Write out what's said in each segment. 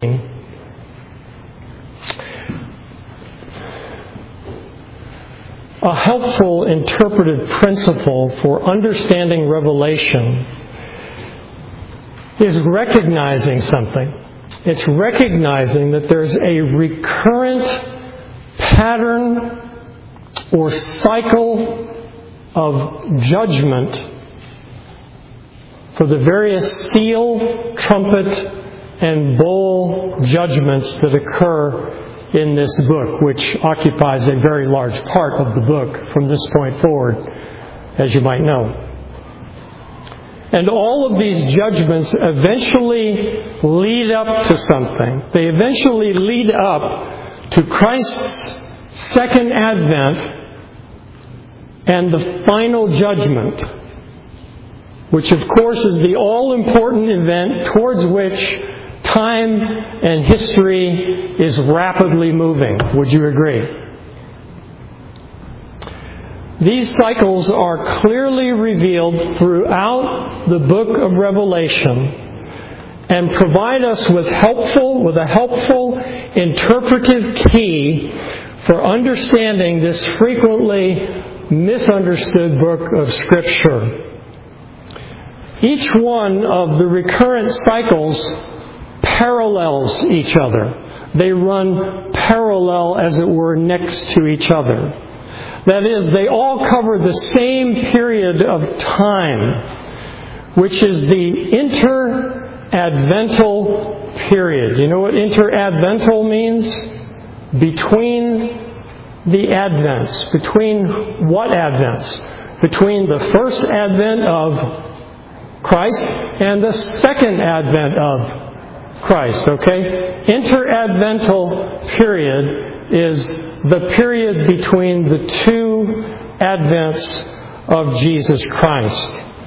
A helpful interpretive principle for understanding Revelation is recognizing something. It's recognizing that there's a recurrent pattern or cycle of judgment for the various seal, trumpet, and bowl judgments that occur in this book, which occupies a very large part of the book from this point forward, as you might know. And all of these judgments eventually lead up to something. They eventually lead up to Christ's second advent and the final judgment, which of course is the all-important event towards which time and history is rapidly moving. Would you agree? These cycles are clearly revealed throughout the book of Revelation and provide us with a helpful interpretive key for understanding this frequently misunderstood book of Scripture. Each one of the recurrent cycles parallels each other. They run parallel, as it were, next to each other. That is, they all cover the same period of time, which is the interadvental period. You know what interadvental means? Between the advents. Between what advents? Between the first advent of Christ and the second advent of Christ, okay? Interadvental period is the period between the two advents of Jesus Christ.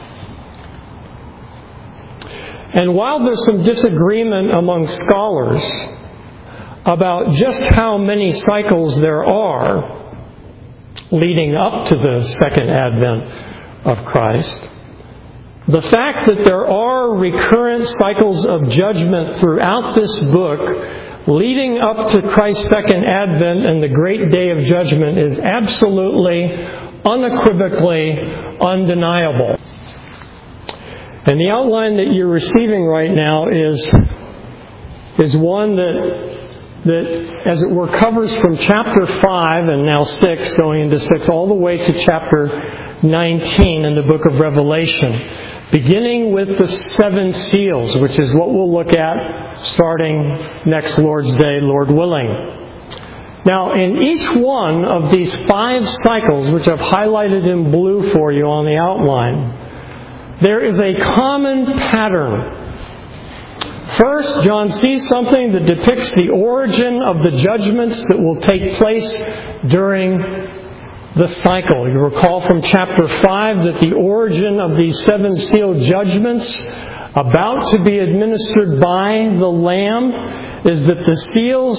And while there's some disagreement among scholars about just how many cycles there are leading up to the second advent of Christ, the fact that there are recurrent cycles of judgment throughout this book leading up to Christ's second advent and the great day of judgment is absolutely, unequivocally undeniable. And the outline that you're receiving right now is one that, as it were, covers from chapter 5 and now 6, going into 6, all the way to chapter 19 in the book of Revelation, beginning with the 7 seals, which is what we'll look at starting next Lord's Day, Lord willing. Now, in each one of these 5 cycles, which I've highlighted in blue for you on the outline, there is a common pattern. First, John sees something that depicts the origin of the judgments that will take place during the cycle. You recall from chapter 5 that the origin of these 7 seal judgments about to be administered by the Lamb is that the seals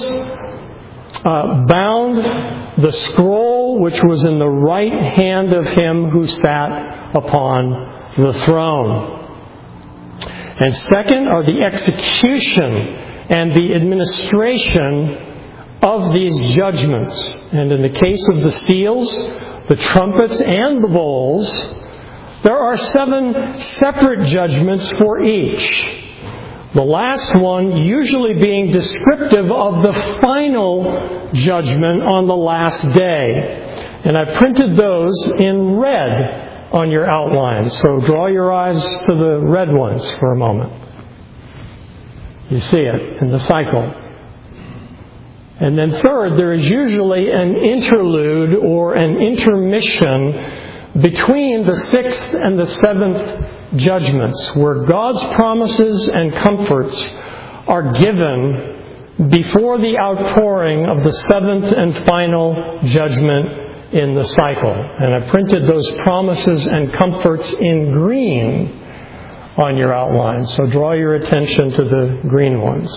bound the scroll which was in the right hand of him who sat upon the throne. And second are the execution and the administration of these judgments. And in the case of the seals, the trumpets, and the bowls, there are 7 separate judgments for each. The last one usually being descriptive of the final judgment on the last day. And I printed those in red on your outline. So draw your eyes to the red ones for a moment. You see it in the cycle. And then third, there is usually an interlude or an intermission between the 6th and the 7th judgments, where God's promises and comforts are given before the outpouring of the 7th and final judgment in the cycle. And I printed those promises and comforts in green on your outline. So draw your attention to the green ones.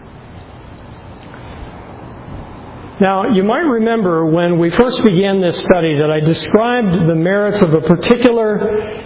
Now, you might remember when we first began this study that I described the merits of a particular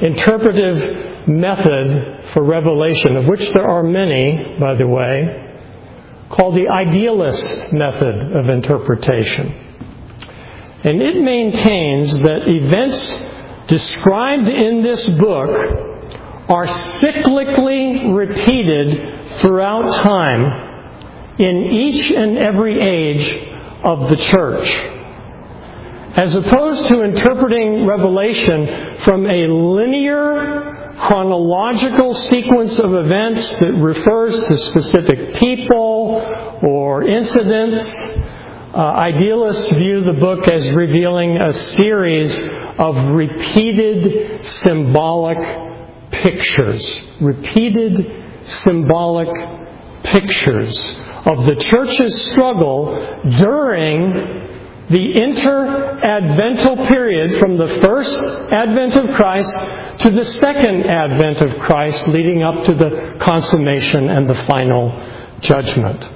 interpretive method for revelation, of which there are many, by the way, called the idealist method of interpretation. And it maintains that events described in this book are cyclically repeated throughout time in each and every age of the church. As opposed to interpreting Revelation from a linear, chronological sequence of events that refers to specific people or incidents, idealists view the book as revealing a series of repeated symbolic pictures. Repeated symbolic pictures of the church's struggle during the inter-advental period from the first advent of Christ to the second advent of Christ, leading up to the consummation and the final judgment.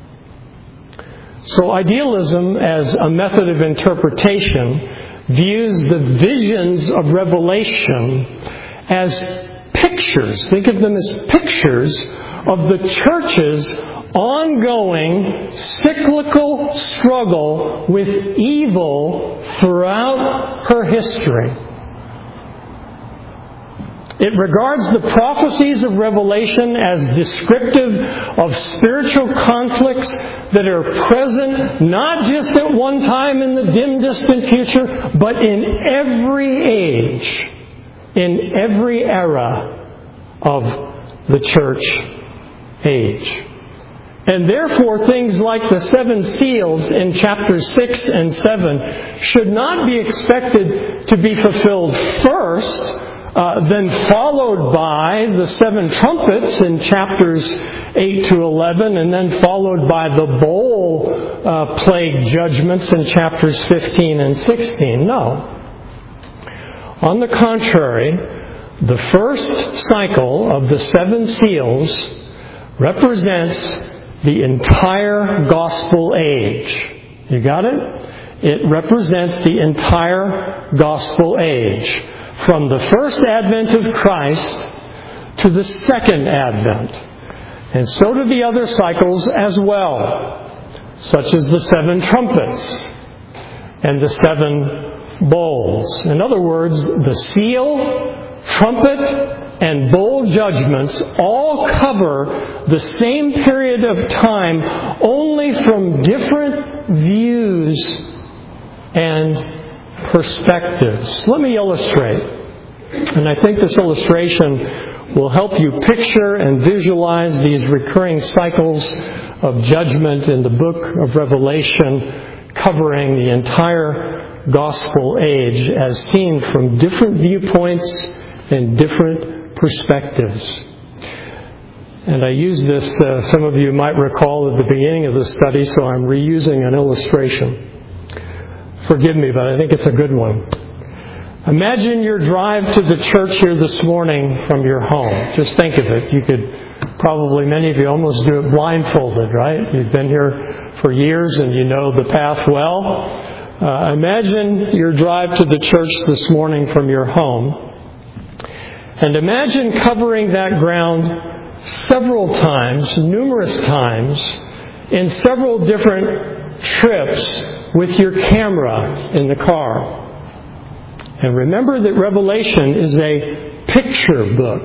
So idealism, as a method of interpretation, views the visions of Revelation as pictures. Think of them as pictures of the church's ongoing cyclical struggle with evil throughout her history. It regards the prophecies of Revelation as descriptive of spiritual conflicts that are present not just at one time in the dim, distant future, but in every age, in every era of the church age. And therefore, things like the 7 seals in chapters 6 and 7 should not be expected to be fulfilled first, then followed by the 7 trumpets in chapters 8 to 11, and then followed by the bowl plague judgments in chapters 15 and 16. No. On the contrary, the first cycle of the 7 seals represents the entire gospel age. You got it? It represents the entire gospel age. From the first advent of Christ to the second advent. And so do the other cycles as well, such as the 7 trumpets and the 7 bowls. In other words, the seal, trumpet, and bowl judgments all cover the same period of time, only from different views and perspectives. Let me illustrate. And I think this illustration will help you picture and visualize these recurring cycles of judgment in the book of Revelation, covering the entire gospel age as seen from different viewpoints and different perspectives. And I used this, some of you might recall at the beginning of the study, so I'm reusing an illustration. Forgive me, but I think it's a good one. Imagine your drive to the church here this morning from your home. Just think of it. You could probably, many of you almost do it blindfolded, right? You've been here for years and you know the path well. Imagine your drive to the church this morning from your home. And imagine covering that ground several times, numerous times, in several different trips with your camera in the car. And remember that Revelation is a picture book,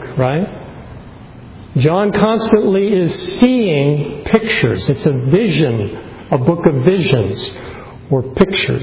right? John constantly is seeing pictures. It's a vision, a book of visions or pictures.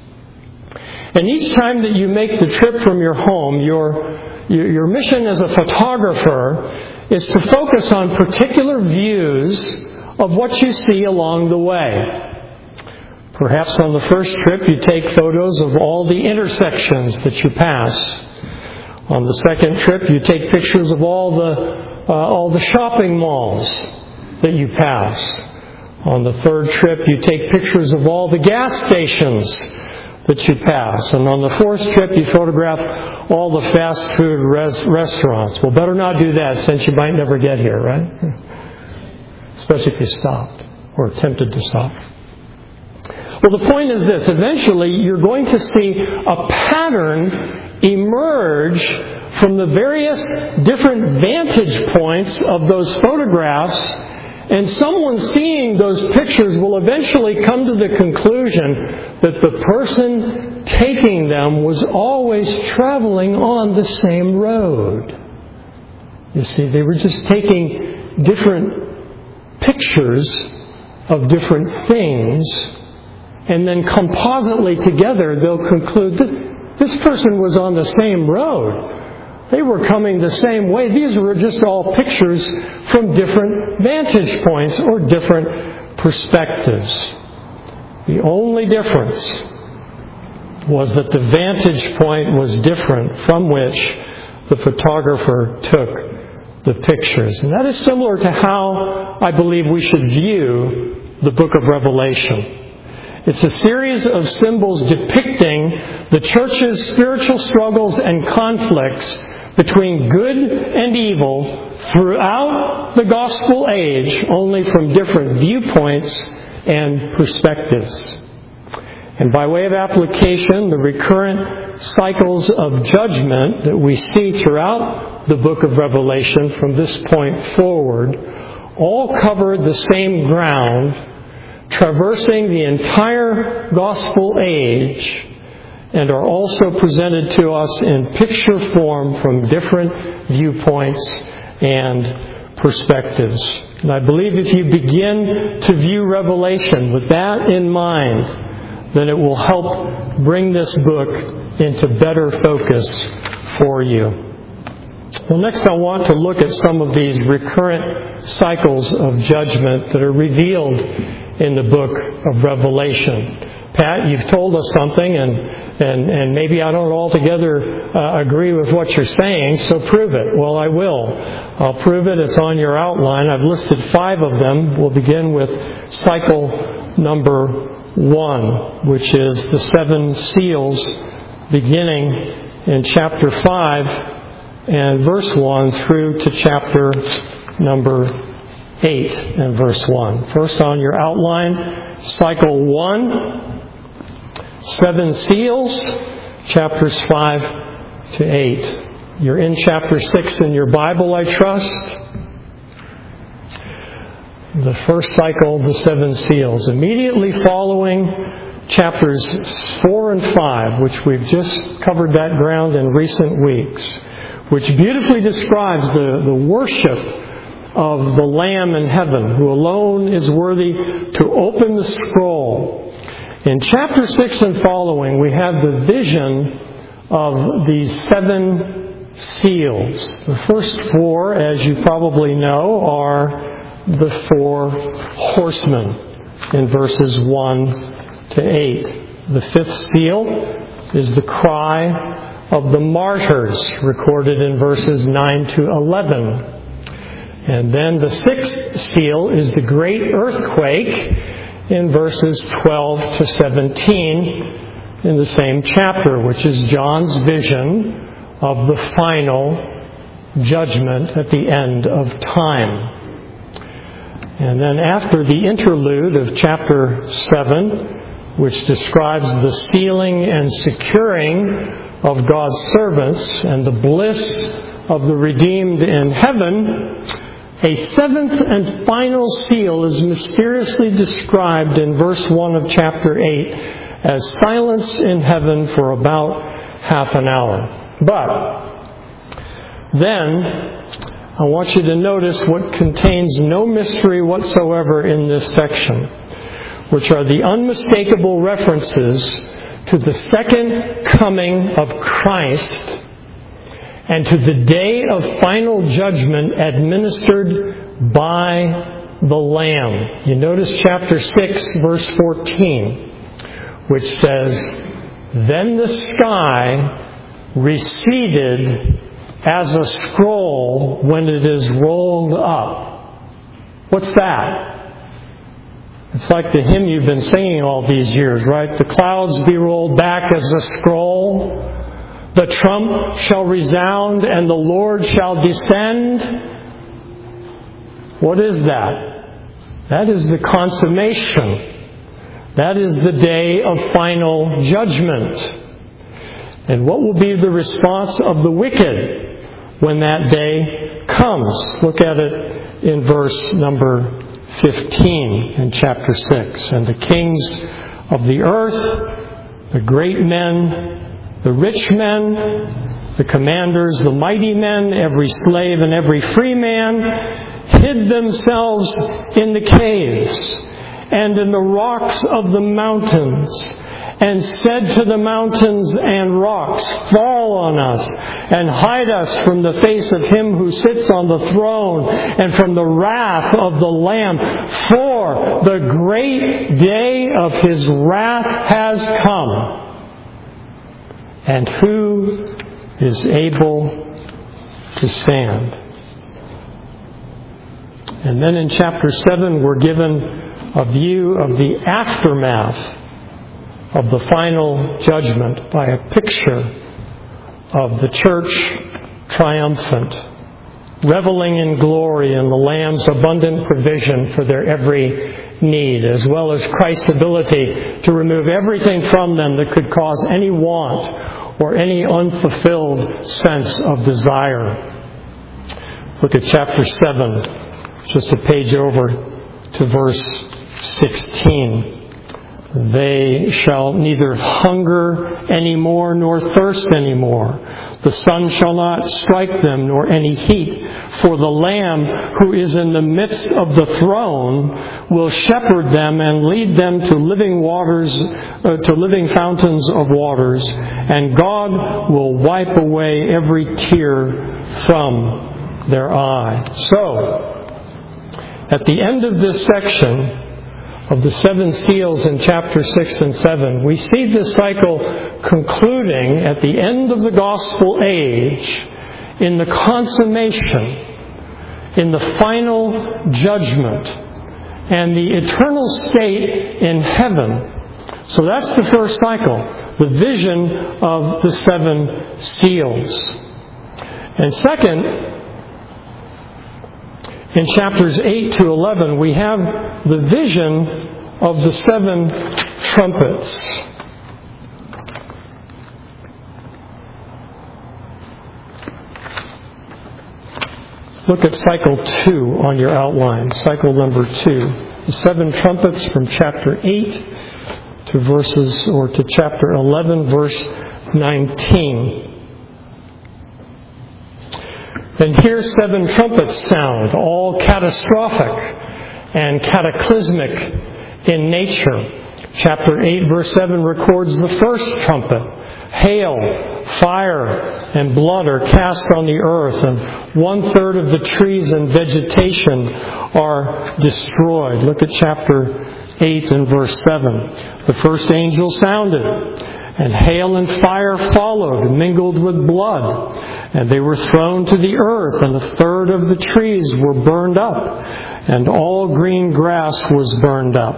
And each time that you make the trip from your home, your mission as a photographer is to focus on particular views of what you see along the way. Perhaps on the first trip you take photos of all the intersections that you pass. On the second trip you take pictures of all the shopping malls that you pass. On the third trip you take pictures of all the gas stations that you pass. And on the fourth trip you photograph all the fast food restaurants. Well, better not do that since you might never get here, right? Especially if you stopped or attempted to stop. Well, the point is this. Eventually, you're going to see a pattern emerge from the various different vantage points of those photographs And someone seeing those pictures will eventually come to the conclusion that the person taking them was always traveling on the same road. You see, they were just taking different pictures of different things, and then compositely together they'll conclude that this person was on the same road. They were coming the same way. These were just all pictures from different vantage points or different perspectives. The only difference was that the vantage point was different from which the photographer took the pictures. And that is similar to how I believe we should view the book of Revelation. It's a series of symbols depicting the church's spiritual struggles and conflicts between good and evil throughout the gospel age, only from different viewpoints and perspectives. And by way of application, the recurrent cycles of judgment that we see throughout the book of Revelation from this point forward all cover the same ground, traversing the entire gospel age, and are also presented to us in picture form from different viewpoints and perspectives. And I believe if you begin to view Revelation with that in mind, then it will help bring this book into better focus for you. Well, next I want to look at some of these recurrent cycles of judgment that are revealed in the book of Revelation. Pat, you've told us something, and maybe I don't altogether agree with what you're saying, so prove it. Well, I will. I'll prove it. It's on your outline. I've listed 5 of them. We'll begin with cycle number 1, which is the 7 seals, beginning in chapter 5 and verse 1 through to chapter number 8 and verse 1. First on your outline, cycle 1. 7 seals, chapters 5 to 8. You're in chapter 6 in your Bible, I trust. The first cycle, the 7 seals. Immediately following chapters 4 and 5, which we've just covered that ground in recent weeks, which beautifully describes the worship of the Lamb in heaven, who alone is worthy to open the scroll. In chapter 6 and following, we have the vision of these 7 seals. The first 4, as you probably know, are the 4 horsemen in verses 1 to 8. The 5th seal is the cry of the martyrs, recorded in verses 9 to 11. And then the 6th seal is the great earthquake in verses 12 to 17 in the same chapter, which is John's vision of the final judgment at the end of time. And then after the interlude of chapter 7, which describes the sealing and securing of God's servants and the bliss of the redeemed in heaven, a 7th and final seal is mysteriously described in verse 1 of chapter 8 as silence in heaven for about half an hour. But then I want you to notice what contains no mystery whatsoever in this section, which are the unmistakable references to the second coming of Christ and to the day of final judgment administered by the Lamb. You notice chapter 6, verse 14, which says, "Then the sky receded as a scroll when it is rolled up." What's that? It's like the hymn you've been singing all these years, right? The clouds be rolled back as a scroll. The trump shall resound and the Lord shall descend. What is that? That is the consummation. That is the day of final judgment. And what will be the response of the wicked when that day comes? Look at it in verse number 15 in chapter 6. And the kings of the earth, the great men, the rich men, the commanders, the mighty men, every slave and every free man, hid themselves in the caves and in the rocks of the mountains, and said to the mountains and rocks, fall on us, and hide us from the face of him who sits on the throne, and from the wrath of the Lamb. For the great day of his wrath has come. And who is able to stand? And then in chapter 7, we're given a view of the aftermath of the final judgment by a picture of the church triumphant, reveling in glory in the Lamb's abundant provision for their every need, as well as Christ's ability to remove everything from them that could cause any want or any unfulfilled sense of desire. Look at chapter 7, just a page over to verse 16. They shall neither hunger any more nor thirst any more. The sun shall not strike them, nor any heat. For the Lamb who is in the midst of the throne will shepherd them and lead them to living waters, to living fountains of waters. And God will wipe away every tear from their eye. So, at the end of this section of the 7 seals in chapter 6 and 7, we see this cycle concluding at the end of the gospel age in the consummation, in the final judgment, and the eternal state in heaven. So that's the first cycle, the vision of the 7 seals. And second, in chapters 8 to 11, we have the vision of the 7 trumpets. Look at cycle 2 on your outline, cycle number 2. The 7 trumpets from chapter 8 to chapter 11, verse 19. And here 7 trumpets sound, all catastrophic and cataclysmic in nature. Chapter 8, verse 7 records the first trumpet. Hail, fire, and blood are cast on the earth, and 1/3 of the trees and vegetation are destroyed. Look at chapter 8 and verse 7. The first angel sounded, and hail and fire followed, mingled with blood. And they were thrown to the earth, and 1/3 of the trees were burned up, and all green grass was burned up.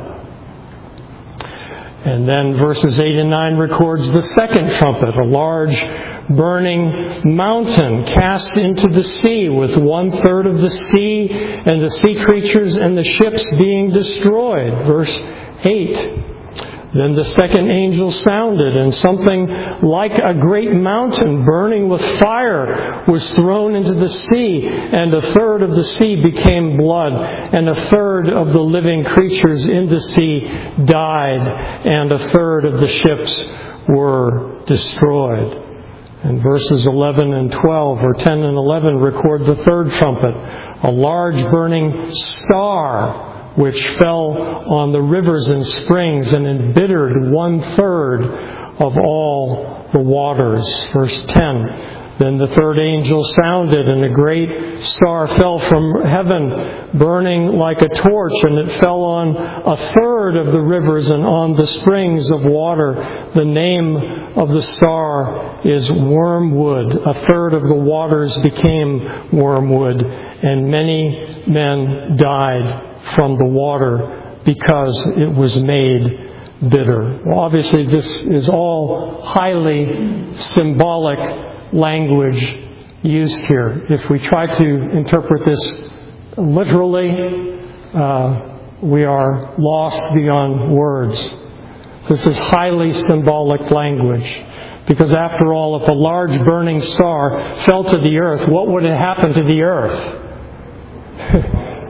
And then verses 8 and 9 records the second trumpet, a large burning mountain cast into the sea, with 1/3 of the sea and the sea creatures and the ships being destroyed. Verse 8. Then the second angel sounded, and something like a great mountain burning with fire was thrown into the sea, and 1/3 of the sea became blood, and 1/3 of the living creatures in the sea died, and 1/3 of the ships were destroyed. And verses 11 and 12, or 10 and 11, record the third trumpet, a large burning star which fell on the rivers and springs and embittered 1/3 of all the waters. Verse 10. Then the third angel sounded, and a great star fell from heaven, burning like a torch, and it fell on 1/3 of the rivers and on the springs of water. The name of the star is Wormwood. 1/3 of the waters became wormwood, and many men died from the water because it was made bitter. Well, obviously this is all highly symbolic language used here. If we try to interpret this literally, we are lost beyond words. This is highly symbolic language. Because after all, if a large burning star fell to the earth, what would have happened to the earth?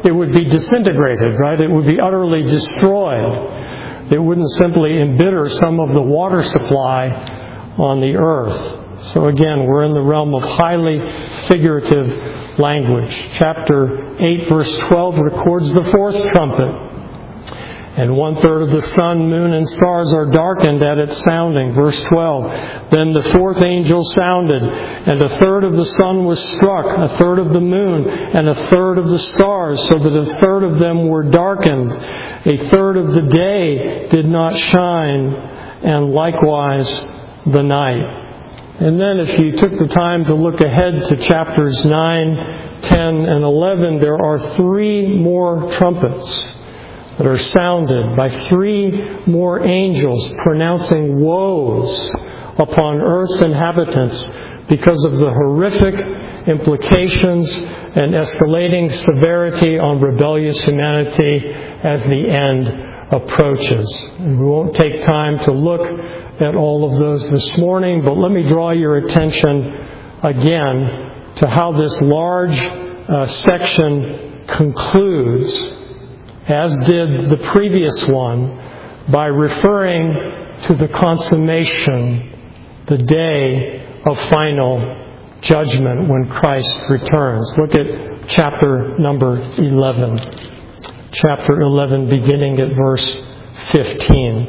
it would be disintegrated, right? It would be utterly destroyed. It wouldn't simply embitter some of the water supply on the earth. So again, we're in the realm of highly figurative language. Chapter 8, verse 12 records the fourth trumpet. And 1/3 of the sun, moon, and stars are darkened at its sounding. Verse 12. Then the fourth angel sounded, and 1/3 of the sun was struck, 1/3 of the moon, and 1/3 of the stars, so that 1/3 of them were darkened. 1/3 of the day did not shine, and likewise the night. And then if you took the time to look ahead to chapters 9, 10, and 11, there are 3 more trumpets that are sounded by 3 more angels pronouncing woes upon earth's inhabitants because of the horrific implications and escalating severity on rebellious humanity as the end approaches. And we won't take time to look at all of those this morning, but let me draw your attention again to how this large section concludes, as did the previous one, by referring to the consummation, the day of final judgment when Christ returns. Look at chapter number 11. Chapter 11, beginning at verse 15.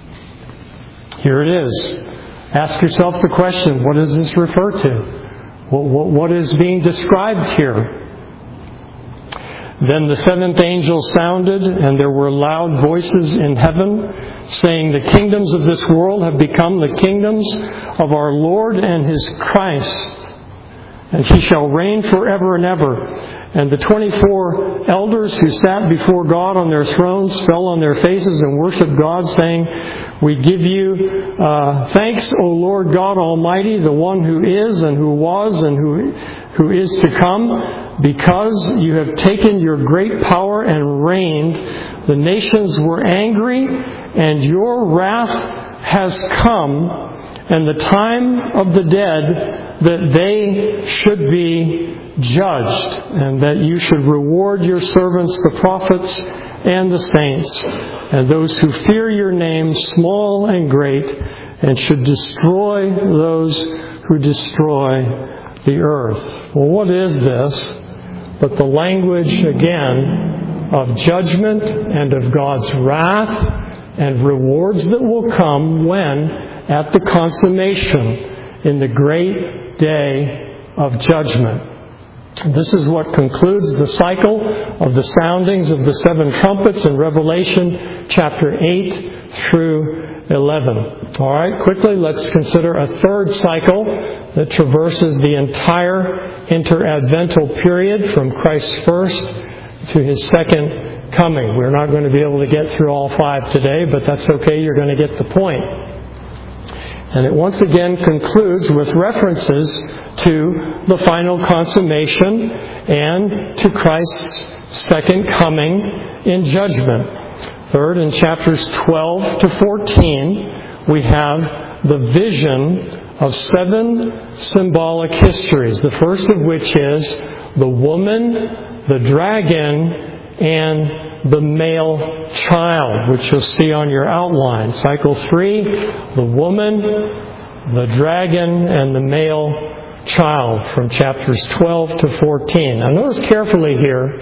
Here it is. Ask yourself the question, what does this refer to? What is being described here? Then the 7th angel sounded, and there were loud voices in heaven, saying, "The kingdoms of this world have become the kingdoms of our Lord and His Christ, and He shall reign forever and ever." And the 24 elders who sat before God on their thrones fell on their faces and worshipped God, saying, "We give you thanks, O Lord God Almighty, the one who is and who was and who is to come, because you have taken your great power and reigned. The nations were angry, and your wrath has come, and the time of the dead that they should be judged, and that you should reward your servants, the prophets and the saints, and those who fear your name, small and great, and should destroy those who destroy the earth." Well, what is this but the language, again, of judgment and of God's wrath and rewards that will come when, at the consummation, in the great day of judgment. This is what concludes the cycle of the soundings of the 7 trumpets in Revelation chapter 8 through 11. All right, quickly, let's consider a third cycle that traverses the entire interadvental period from Christ's first to His second coming. We're not going to be able to get through all 5 today, but that's okay. You're going to get the point. And it once again concludes with references to the final consummation and to Christ's second coming in judgment. Third, in chapters 12 to 14, we have the vision of 7 symbolic histories. The first of which is the woman, the dragon, and the male child, which you'll see on your outline. Cycle 3, the woman, the dragon, and the male child, from chapters 12 to 14. Now notice carefully here,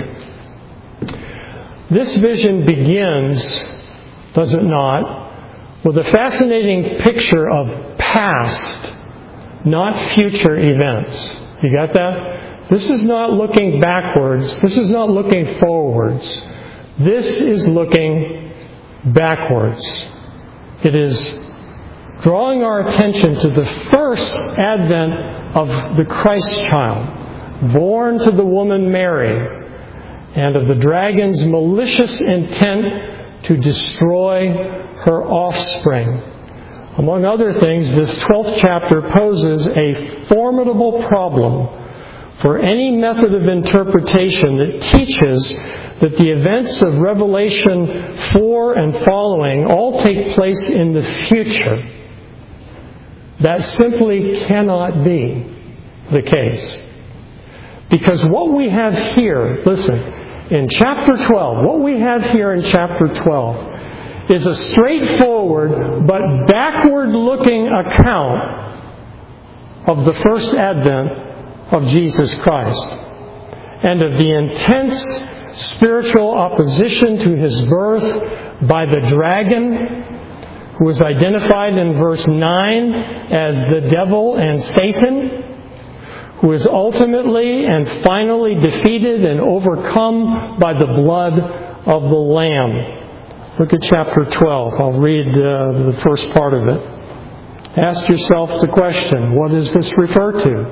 this vision begins, does it not, with a fascinating picture of past, not future events. You got that? This is not looking backwards. This is not looking forwards. This is looking backwards. It is drawing our attention to the first advent of the Christ child, born to the woman Mary, and of the dragon's malicious intent to destroy her offspring. Among other things, this 12th chapter poses a formidable problem for any method of interpretation that teaches that the events of Revelation 4 and following all take place in the future. That simply cannot be the case. Because what we have here, listen, in chapter 12, what we have here in chapter 12, is a straightforward but backward-looking account of the first advent of Jesus Christ and of the intense spiritual opposition to His birth by the dragon, who is identified in verse 9 as the devil and Satan, who is ultimately and finally defeated and overcome by the blood of the Lamb. Look at chapter 12. I'll read the first part of it. Ask yourself the question, what does this refer to?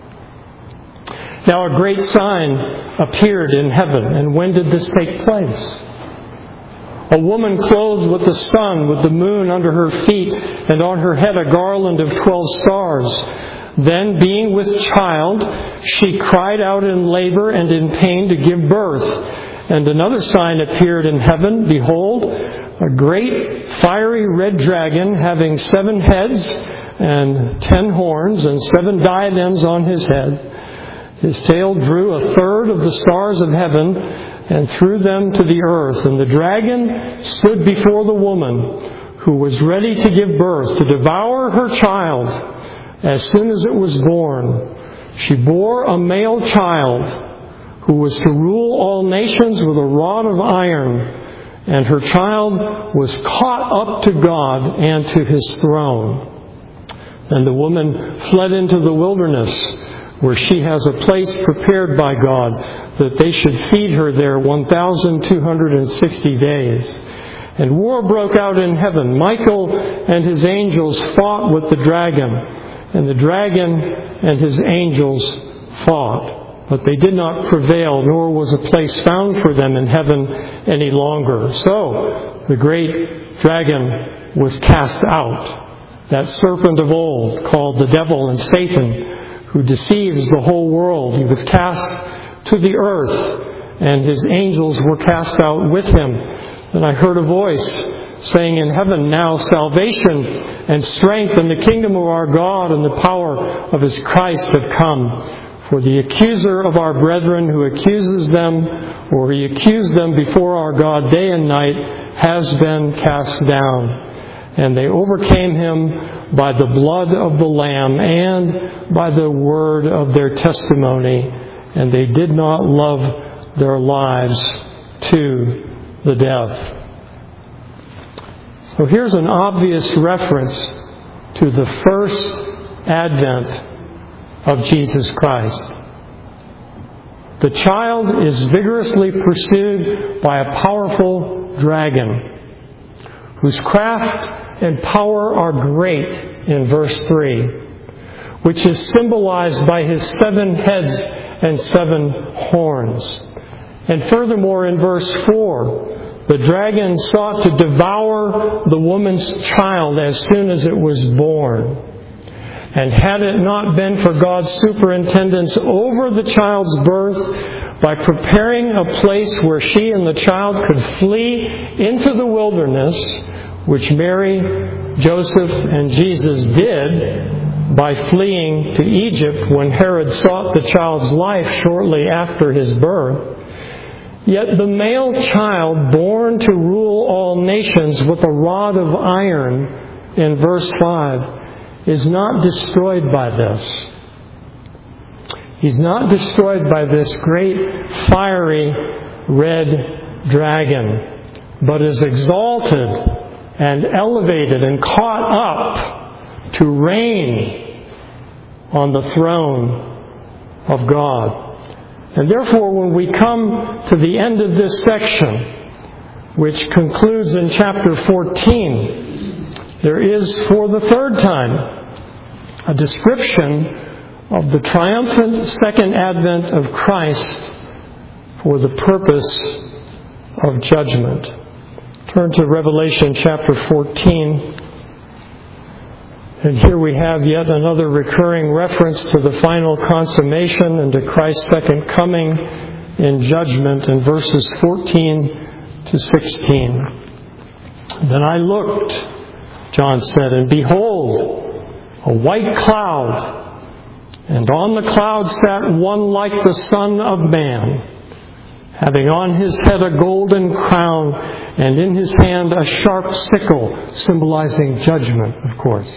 Now a great sign appeared in heaven. And when did this take place? A woman clothed with the sun, with the moon under her feet, and on her head a garland of 12 stars. Then, being with child, she cried out in labor and in pain to give birth. And another sign appeared in heaven. Behold, a great fiery red dragon, having 7 heads and 10 horns and 7 diadems on his head. His tail drew a third of the stars of heaven and threw them to the earth. And the dragon stood before the woman, who was ready to give birth, to devour her child as soon as it was born. She bore a male child, who was to rule all nations with a rod of iron, and her child was caught up to God and to His throne. And the woman fled into the wilderness, where she has a place prepared by God, that they should feed her there 1,260 days. And war broke out in heaven. Michael and his angels fought with the dragon, and the dragon and his angels fought. But they did not prevail, nor was a place found for them in heaven any longer. So the great dragon was cast out, that serpent of old, called the devil and Satan, who deceives the whole world. He was cast to the earth, and his angels were cast out with him. And I heard a voice saying in heaven, now salvation and strength and the kingdom of our God and the power of His Christ have come. For the accuser of our brethren who accuses them, or he accused them before our God day and night, has been cast down. And they overcame him by the blood of the Lamb and by the word of their testimony, and they did not love their lives to the death. So here's an obvious reference to the first advent of Jesus Christ. The child is vigorously pursued by a powerful dragon, whose craft and power are great in verse 3, which is symbolized by his 7 heads and 7 horns. And furthermore, in verse 4, the dragon sought to devour the woman's child as soon as it was born. And had it not been for God's superintendence over the child's birth, by preparing a place where she and the child could flee into the wilderness, which Mary, Joseph, and Jesus did by fleeing to Egypt when Herod sought the child's life shortly after his birth, yet the male child born to rule all nations with a rod of iron, in verse 5, is not destroyed by this. He's not destroyed by this great fiery red dragon, but is exalted and elevated and caught up to reign on the throne of God. And therefore, when we come to the end of this section, which concludes in chapter 14, there is, for the third time, a description of the triumphant second advent of Christ for the purpose of judgment. Turn to Revelation chapter 14. And here we have yet another recurring reference to the final consummation and to Christ's second coming in judgment in verses 14 to 16. Then I looked, John said, and behold, a white cloud, and on the cloud sat one like the Son of Man, having on his head a golden crown, and in his hand a sharp sickle, symbolizing judgment, of course.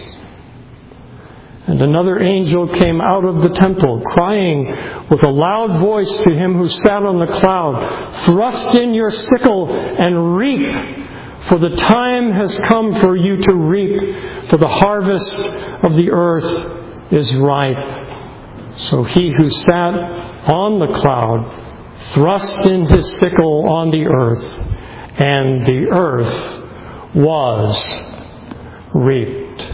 And another angel came out of the temple, crying with a loud voice to him who sat on the cloud, "Thrust in your sickle and reap, for the time has come for you to reap, for the harvest of the earth is ripe." So he who sat on the cloud thrust in his sickle on the earth, and the earth was reaped.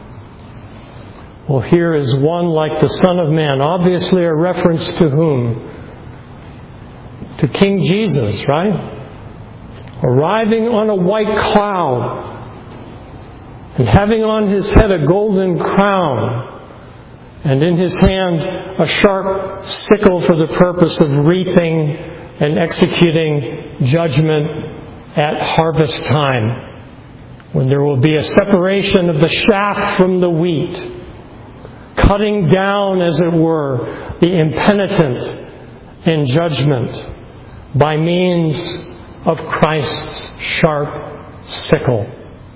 Well, here is one like the Son of Man. Obviously a reference to whom? To King Jesus, right? Arriving on a white cloud and having on his head a golden crown, and in his hand a sharp sickle for the purpose of reaping and executing judgment at harvest time, when there will be a separation of the chaff from the wheat, cutting down, as it were, the impenitent in judgment by means of Christ's sharp sickle.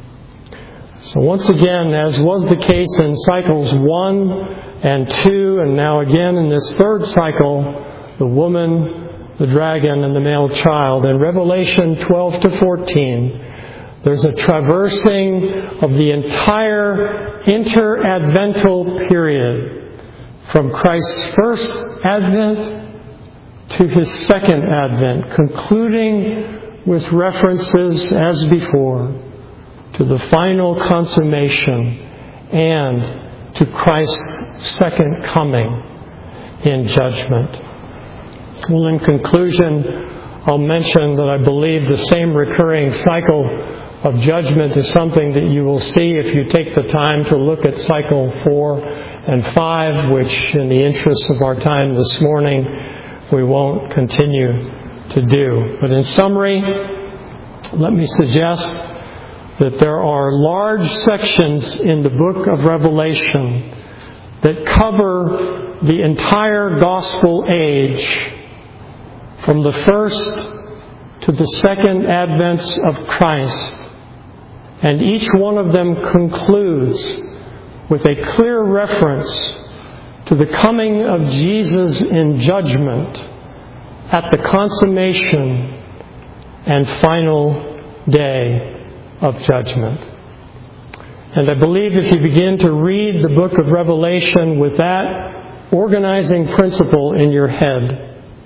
So once again, as was the case in cycles 1 and 2, and now again in this third cycle, the woman, the dragon, and the male child, in Revelation 12 to 14, there's a traversing of the entire interadvental period, from Christ's first advent to his second advent, concluding with references, as before, to the final consummation and to Christ's second coming in judgment. Well, in conclusion, I'll mention that I believe the same recurring cycle of judgment is something that you will see if you take the time to look at cycle 4 and 5, which, in the interest of our time this morning, we won't continue to do. But in summary, let me suggest that there are large sections in the book of Revelation that cover the entire gospel age, from the first to the second advents of Christ. And each one of them concludes with a clear reference to the coming of Jesus in judgment at the consummation and final day of judgment. And I believe if you begin to read the book of Revelation with that organizing principle in your head,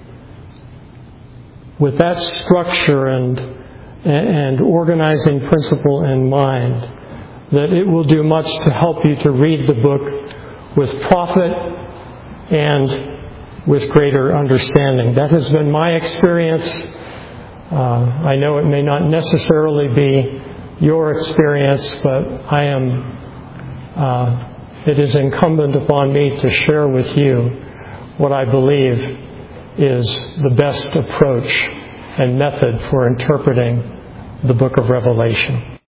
with that structure and organizing principle in mind, that it will do much to help you to read the book with profit and with greater understanding. That has been my experience. I know it may not necessarily be your experience, but it is incumbent upon me to share with you what I believe is the best approach and method for interpreting the book of Revelation.